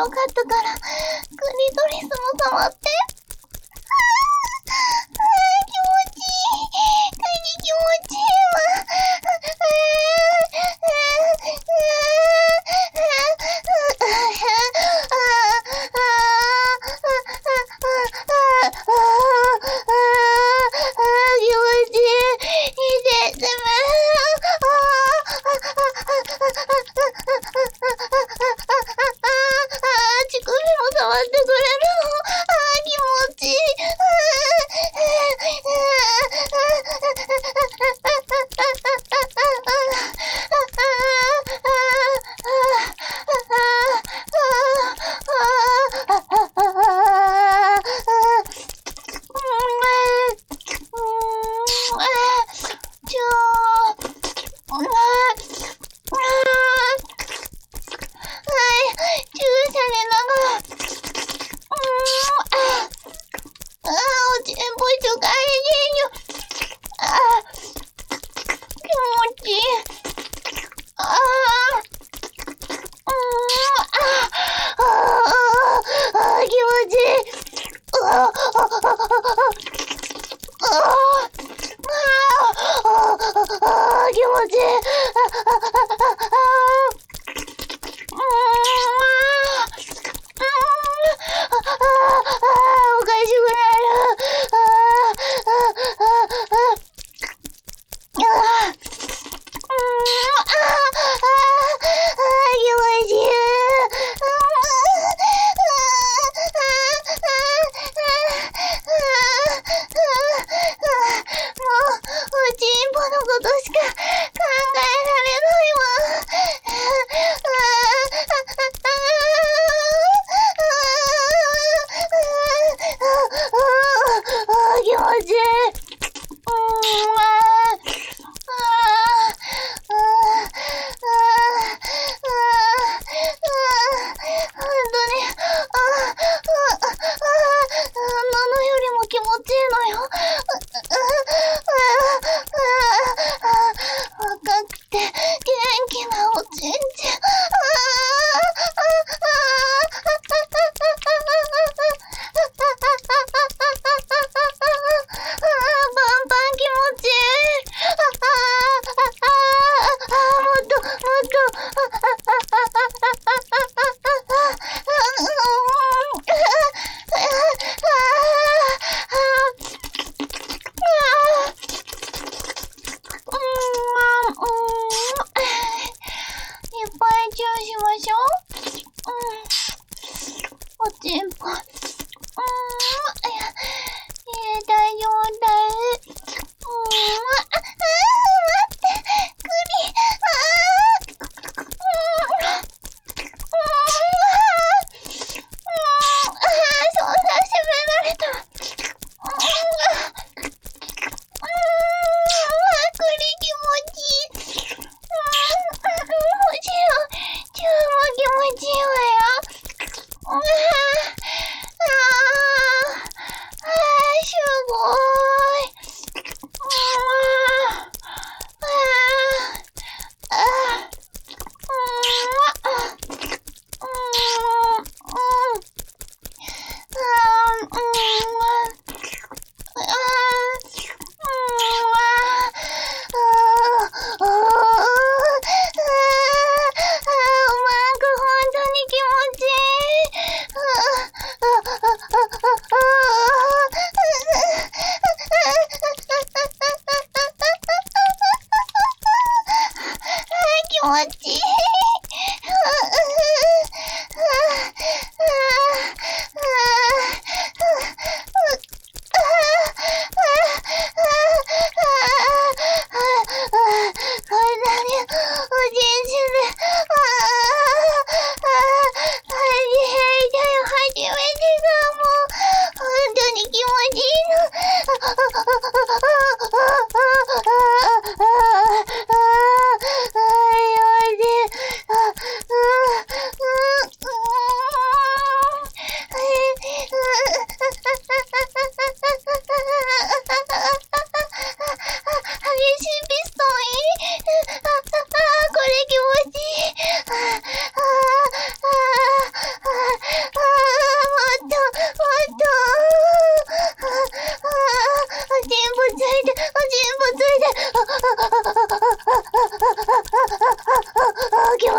よかったから、クリトリスも触って。気持ちいい。カニ気持ちいいわ。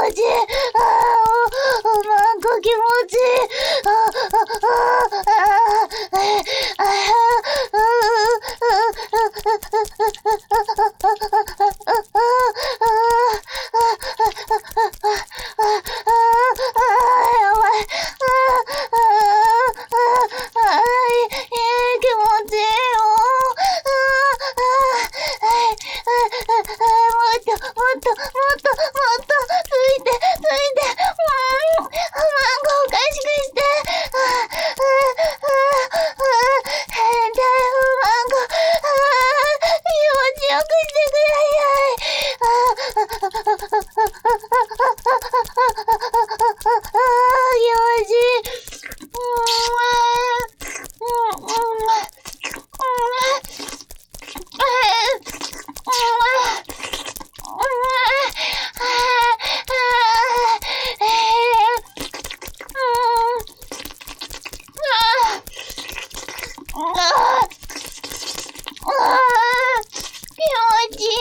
ちいい。なんか気持ちいい。やばい。気持ちいいよ。もっと、ついて。マンゴーおかしくして。大夫マンゴー、気持ちよくしてください。気持ちいい。気持ちい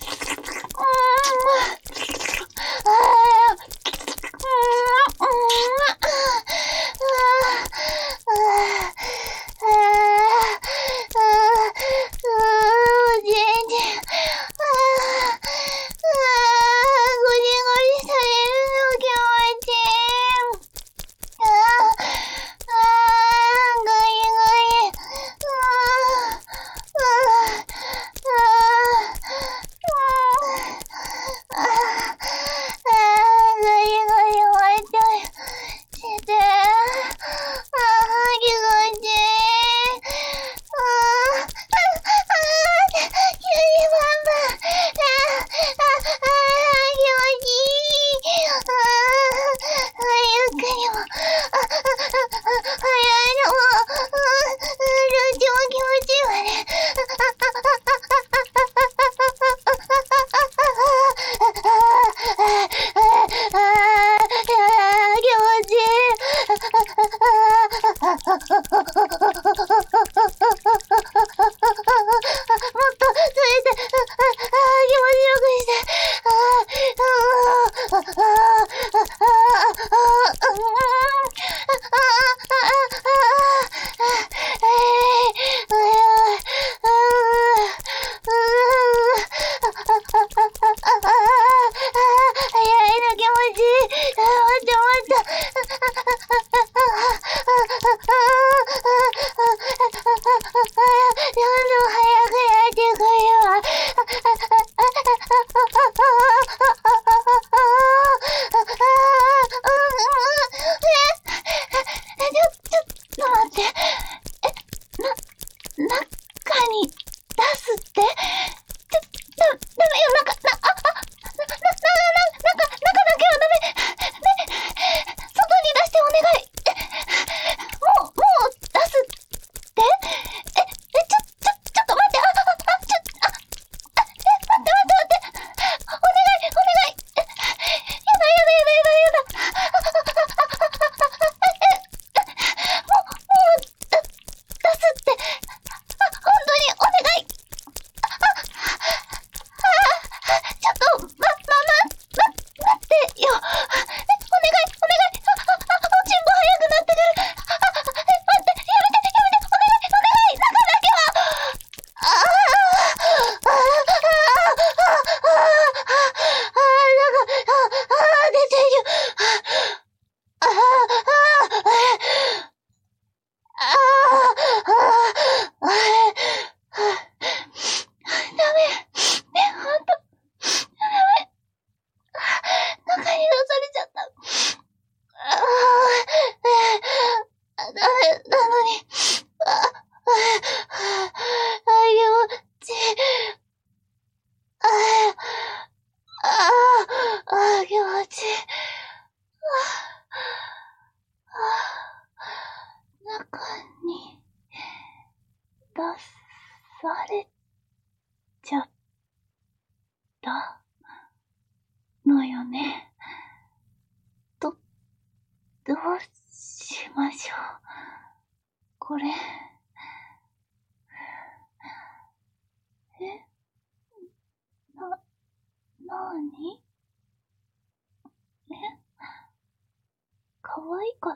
のよね。どうしましょう。これ。なに愛かった？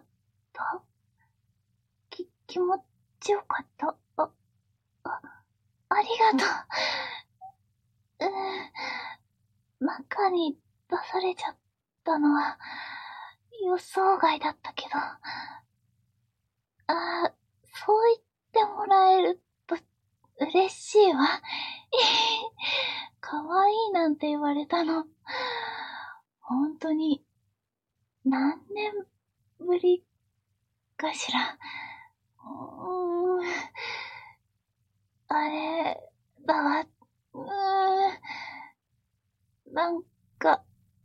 気持ちよかった？ありがとう。中に出されちゃったのは予想外だったけど、そう言ってもらえると嬉しいわ。可愛いなんて言われたの、本当に何年ぶりかしら。あれだわ。なんか、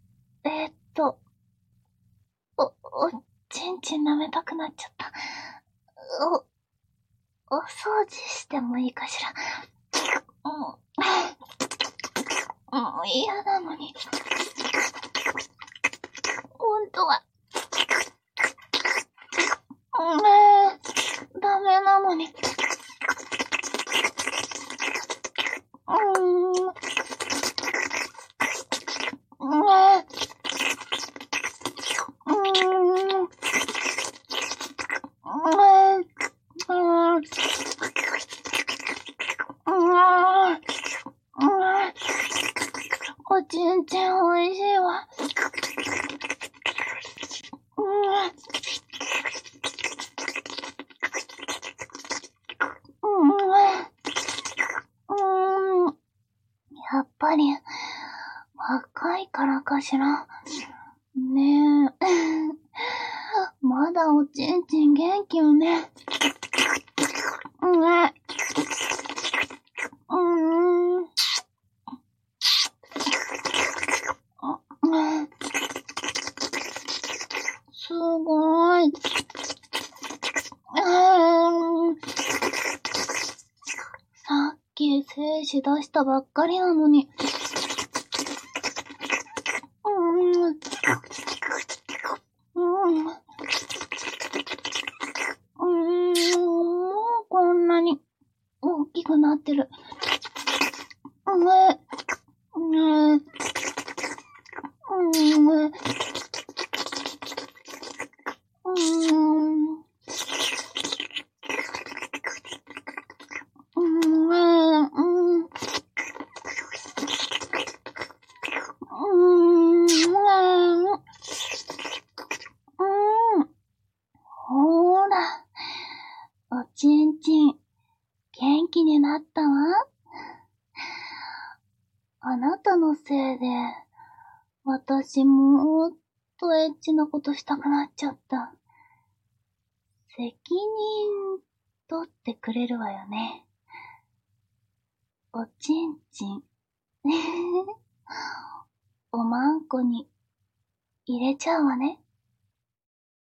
おちんちん舐めたくなっちゃった。お掃除してもいいかしら。嫌なのに。ほんとは。ダメなのに。おちんちんおいしいわ。やっぱり、若いからかしら。ねえ。まだおちんちん元気よね。すごい。さっき精子出したばっかりなのに。もうこんなに大きくなってる。ほーら、おちんちん、元気になったわ。あなたのせいで、私もっとエッチなことしたくなっちゃった。責任取ってくれるわよね。おちんちん。おまんこに入れちゃうわね。